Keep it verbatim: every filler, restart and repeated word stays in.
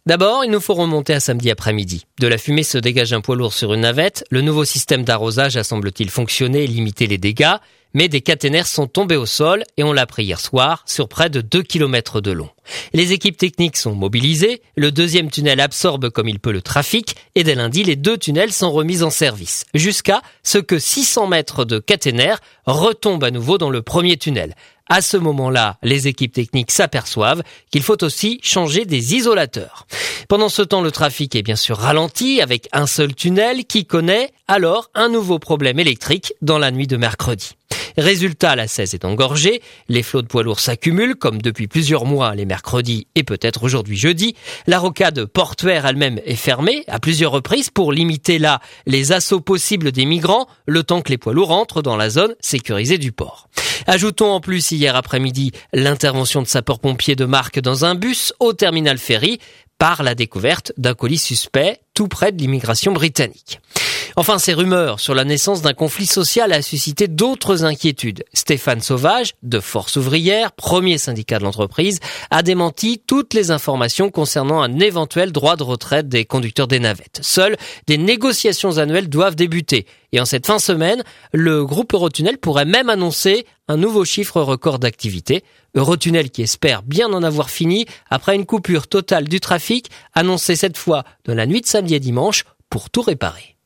D'abord, il nous faut remonter à samedi après-midi. De la fumée se dégage un poids lourd sur une navette. Le nouveau système d'arrosage a semble-t-il fonctionné et limité les dégâts. Mais des caténaires sont tombés au sol et on l'a appris hier soir sur près de deux kilomètres de long. Les équipes techniques sont mobilisées, le deuxième tunnel absorbe comme il peut le trafic et dès lundi, les deux tunnels sont remis en service. Jusqu'à ce que six cents mètres de caténaires retombent à nouveau dans le premier tunnel. À ce moment-là, les équipes techniques s'aperçoivent qu'il faut aussi changer des isolateurs. Pendant ce temps, le trafic est bien sûr ralenti avec un seul tunnel qui connaît alors un nouveau problème électrique dans la nuit de mercredi. Résultat, la seize est engorgée, les flots de poids lourds s'accumulent comme depuis plusieurs mois les mercredis et peut-être aujourd'hui jeudi. La rocade portuaire elle-même est fermée à plusieurs reprises pour limiter là les assauts possibles des migrants le temps que les poids lourds entrent dans la zone sécurisée du port. Ajoutons en plus hier après-midi l'intervention de sapeurs-pompiers de marque dans un bus au terminal ferry par la découverte d'un colis suspect tout près de l'immigration britannique. Enfin, ces rumeurs sur la naissance d'un conflit social a suscité d'autres inquiétudes. Stéphane Sauvage, de Force ouvrière, premier syndicat de l'entreprise, a démenti toutes les informations concernant un éventuel droit de retraite des conducteurs des navettes. Seules des négociations annuelles doivent débuter. Et en cette fin de semaine, le groupe Eurotunnel pourrait même annoncer un nouveau chiffre record d'activité. Eurotunnel qui espère bien en avoir fini après une coupure totale du trafic, annoncée cette fois de la nuit de samedi à dimanche pour tout réparer.